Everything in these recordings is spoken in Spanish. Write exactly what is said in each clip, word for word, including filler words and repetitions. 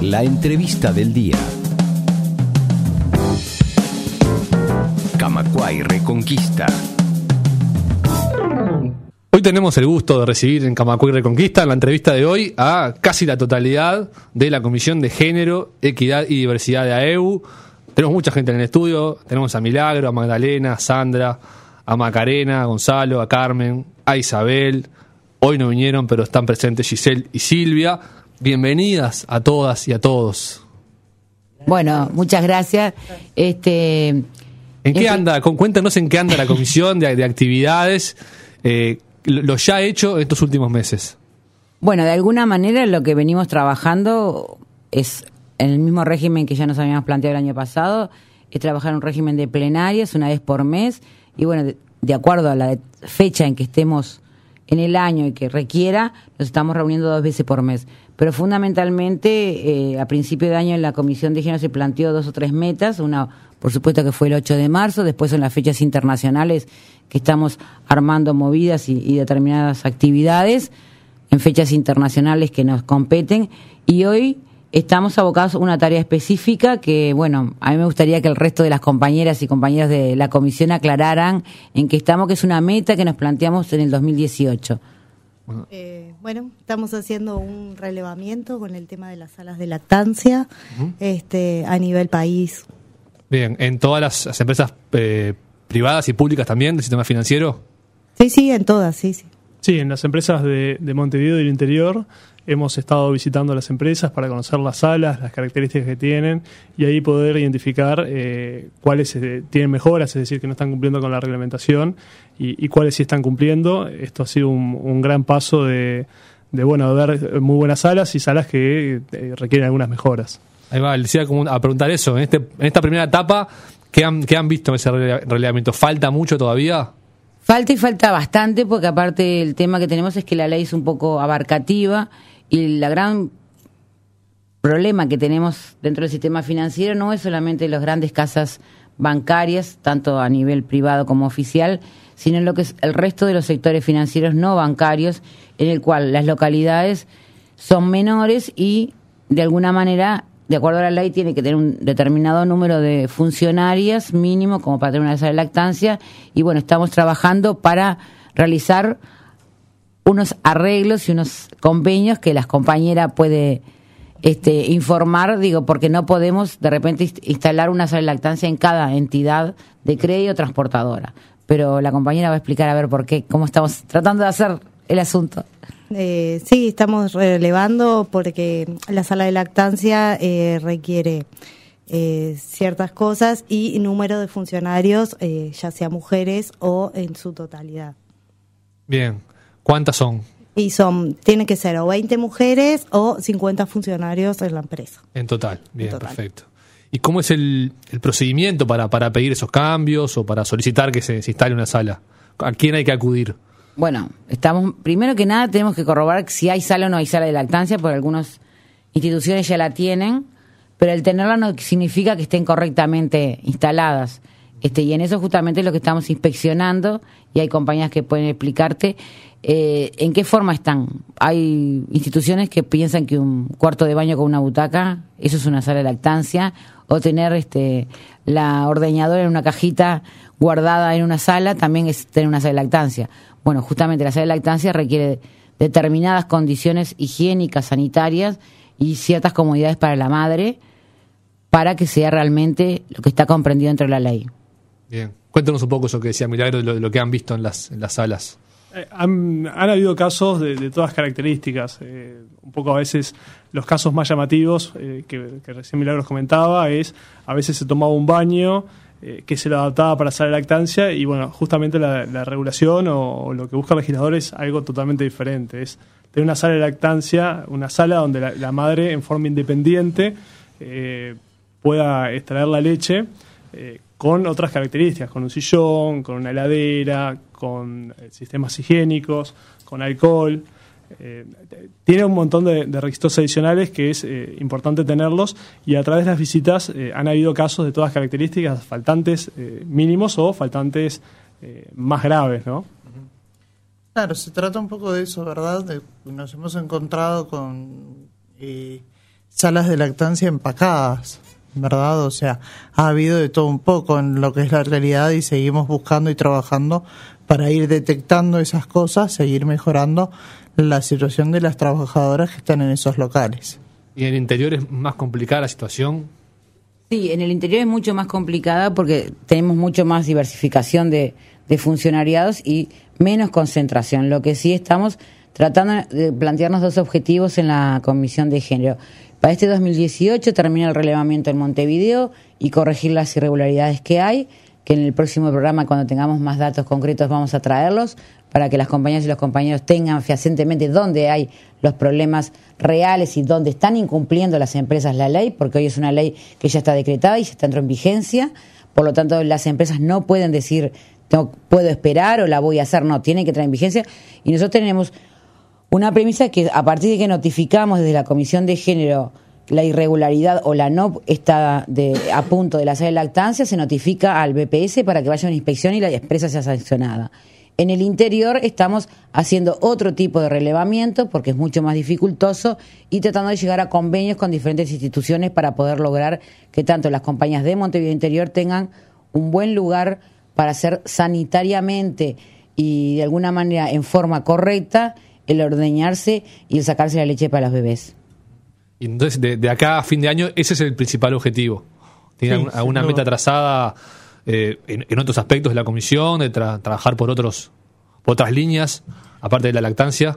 La entrevista del día. Camacuay Reconquista. Hoy tenemos el gusto de recibir en Camacuay Reconquista, en la entrevista de hoy, a casi la totalidad de la Comisión de Género, Equidad y Diversidad de A E U. Tenemos mucha gente en el estudio, tenemos a Milagro, a Magdalena, a Sandra, a Macarena, a Gonzalo, a Carmen, a Isabel. Hoy no vinieron, pero están presentes Giselle y Silvia. Bienvenidas a todas y a todos. Bueno, muchas gracias. Este, ¿En qué este... anda? Cuéntanos en qué anda la comisión de, de actividades, eh, lo ya hecho en estos últimos meses. Bueno, de alguna manera lo que venimos trabajando es en el mismo régimen que ya nos habíamos planteado el año pasado, es trabajar un régimen de plenarias una vez por mes, y bueno, de, de acuerdo a la fecha en que estemos en el año y que requiera, nos estamos reuniendo dos veces por mes. Pero fundamentalmente, eh, a principio de año en la Comisión de Género se planteó dos o tres metas, una por supuesto que fue el ocho de marzo, después son las fechas internacionales que estamos armando movidas y, y determinadas actividades en fechas internacionales que nos competen, y hoy estamos abocados a una tarea específica que, bueno, a mí me gustaría que el resto de las compañeras y compañeros de la comisión aclararan en qué estamos, que es una meta que nos planteamos en el dos mil dieciocho. Eh, bueno, estamos haciendo un relevamiento con el tema de las salas de lactancia uh-huh. este, a nivel país. Bien, ¿en todas las, las empresas eh, privadas y públicas también del sistema financiero? Sí, sí, en todas, sí, sí. Sí, en las empresas de, de Montevideo y del interior hemos estado visitando las empresas para conocer las salas, las características que tienen y ahí poder identificar eh, cuáles eh, tienen mejoras, es decir, que no están cumpliendo con la reglamentación y, y cuáles sí están cumpliendo. Esto ha sido un, un gran paso de, de, bueno, de ver muy buenas salas y salas que eh, requieren algunas mejoras. Ahí va, les iba a preguntar eso, en, este, en esta primera etapa, ¿qué han, qué han visto en ese reglamento? ¿Falta mucho todavía? Falta y falta bastante, porque aparte el tema que tenemos es que la ley es un poco abarcativa y la gran problema que tenemos dentro del sistema financiero no es solamente las grandes casas bancarias, tanto a nivel privado como oficial, sino en lo que es el resto de los sectores financieros no bancarios, en el cual las localidades son menores y de alguna manera, de acuerdo a la ley, tiene que tener un determinado número de funcionarias mínimo como para tener una sala de lactancia, y bueno, estamos trabajando para realizar unos arreglos y unos convenios que las compañeras puede este, informar, digo, porque no podemos de repente inst- instalar una sala de lactancia en cada entidad de crédito transportadora. Pero la compañera va a explicar a ver por qué, cómo estamos tratando de hacer el asunto. Eh, sí, estamos relevando porque la sala de lactancia eh, requiere eh, ciertas cosas y número de funcionarios, eh, ya sea mujeres o en su totalidad. Bien. ¿Cuántas son? Y son, tienen que ser o veinte mujeres o cincuenta funcionarios en la empresa. En total, bien, en total. Perfecto. ¿Y cómo es el, el procedimiento para, para pedir esos cambios o para solicitar que se, se instale una sala? ¿A quién hay que acudir? Bueno, estamos primero que nada tenemos que corroborar si hay sala o no hay sala de lactancia, porque algunas instituciones ya la tienen, pero el tenerla no significa que estén correctamente instaladas. Este, y en eso justamente es lo que estamos inspeccionando, y hay compañías que pueden explicarte eh, en qué forma están. Hay instituciones que piensan que un cuarto de baño con una butaca, eso es una sala de lactancia, o tener este la ordeñadora en una cajita guardada en una sala también es tener una sala de lactancia. Bueno, justamente la sala de lactancia requiere determinadas condiciones higiénicas, sanitarias y ciertas comodidades para la madre, para que sea realmente lo que está comprendido dentro de la ley. Bien. Cuéntanos un poco eso que decía Milagro, de lo, de lo que han visto en las, en las salas. Eh, han, han habido casos de, de todas características. Eh, un poco a veces los casos más llamativos eh, que, que recién Milagros comentaba es a veces se tomaba un baño eh, que se lo adaptaba para sala de lactancia y bueno, justamente la, la regulación o, o lo que busca el legislador es algo totalmente diferente. Es tener una sala de lactancia, una sala donde la, la madre en forma independiente eh, pueda extraer la leche eh, con otras características, con un sillón, con una heladera, con sistemas higiénicos, con alcohol. Eh, tiene un montón de, de requisitos adicionales que es eh, importante tenerlos, y a través de las visitas eh, han habido casos de todas características, faltantes eh, mínimos o faltantes eh, más graves, ¿no? Claro, se trata un poco de eso, ¿verdad? De, nos hemos encontrado con eh, salas de lactancia empacadas, ¿verdad? O sea, ha habido de todo un poco en lo que es la realidad y seguimos buscando y trabajando para ir detectando esas cosas, seguir mejorando la situación de las trabajadoras que están en esos locales. ¿Y en el interior es más complicada la situación? Sí, en el interior es mucho más complicada porque tenemos mucho más diversificación de, de funcionariados y menos concentración. Lo que sí estamos tratando de plantearnos dos objetivos en la Comisión de Género. Para este dos mil dieciocho termina el relevamiento en Montevideo y corregir las irregularidades que hay, que en el próximo programa, cuando tengamos más datos concretos, vamos a traerlos para que las compañeras y los compañeros tengan fehacientemente dónde hay los problemas reales y dónde están incumpliendo las empresas la ley, porque hoy es una ley que ya está decretada y ya está entró en vigencia. Por lo tanto, las empresas no pueden decir, tengo, puedo esperar o la voy a hacer. No, tienen que entrar en vigencia. Y nosotros tenemos una premisa que a partir de que notificamos desde la Comisión de Género la irregularidad o la no está de, a punto de la sala de lactancia, se notifica al B P S para que vaya a una inspección y la empresa sea sancionada. En el interior estamos haciendo otro tipo de relevamiento porque es mucho más dificultoso y tratando de llegar a convenios con diferentes instituciones para poder lograr que tanto las compañías de Montevideo Interior tengan un buen lugar para hacer sanitariamente y de alguna manera en forma correcta el ordeñarse y el sacarse la leche para los bebés. Y entonces, de, de acá a fin de año, ese es el principal objetivo. ¿Tiene sí, alguna meta trazada eh, en, en otros aspectos de la comisión, de tra- trabajar por otros por otras líneas, aparte de la lactancia?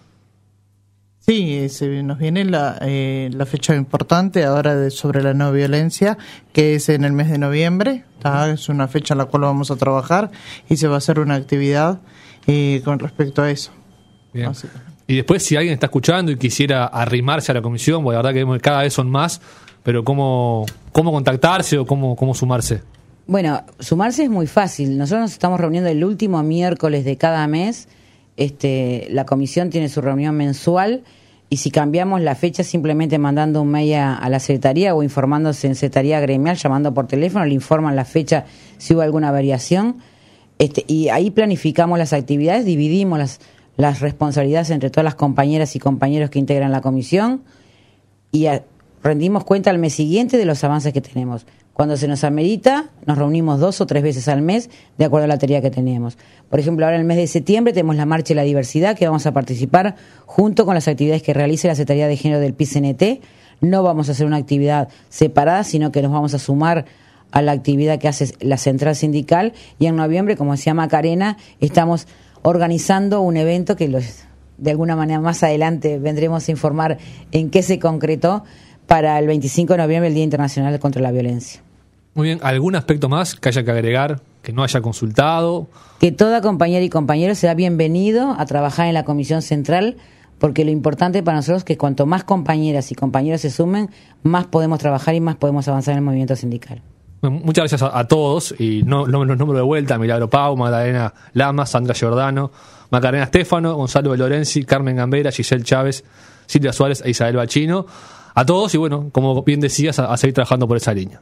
Sí, se nos viene la, eh, la fecha importante ahora de, sobre la no violencia, que es en el mes de noviembre. ¿tá? Es una fecha en la cual vamos a trabajar y se va a hacer una actividad eh, con respecto a eso. Bien. Así. Y después, si alguien está escuchando y quisiera arrimarse a la comisión, porque la verdad que cada vez son más, pero ¿cómo, cómo contactarse o cómo, cómo sumarse? Bueno, sumarse es muy fácil. Nosotros nos estamos reuniendo el último miércoles de cada mes. Este, la comisión tiene su reunión mensual y si cambiamos la fecha simplemente mandando un mail a, a la secretaría o informándose en secretaría gremial, llamando por teléfono, le informan la fecha si hubo alguna variación. Este, y ahí planificamos las actividades, dividimos las las responsabilidades entre todas las compañeras y compañeros que integran la comisión y a, rendimos cuenta al mes siguiente de los avances que tenemos. Cuando se nos amerita, nos reunimos dos o tres veces al mes de acuerdo a la tarea que tenemos. Por ejemplo, ahora en el mes de septiembre tenemos la Marcha de la Diversidad que vamos a participar junto con las actividades que realice la Secretaría de Género del P I C N T. No vamos a hacer una actividad separada, sino que nos vamos a sumar a la actividad que hace la Central Sindical y en noviembre, como decía Macarena, estamos organizando un evento que los, de alguna manera más adelante vendremos a informar en qué se concretó para el veinticinco de noviembre, el Día Internacional contra la Violencia. Muy bien, ¿algún aspecto más que haya que agregar, que no haya consultado? Que toda compañera y compañero sea bienvenido a trabajar en la Comisión Central, porque lo importante para nosotros es que cuanto más compañeras y compañeros se sumen, más podemos trabajar y más podemos avanzar en el movimiento sindical. Muchas gracias a, a todos, y no, no los nombro de vuelta: Milagro Pau, Magdalena Lama, Sandra Giordano, Macarena Estefano, Gonzalo de Lorenzi, Carmen Gambera, Giselle Chávez, Silvia Suárez e Isabel Bachino. A todos, y bueno, como bien decías, a, a seguir trabajando por esa línea.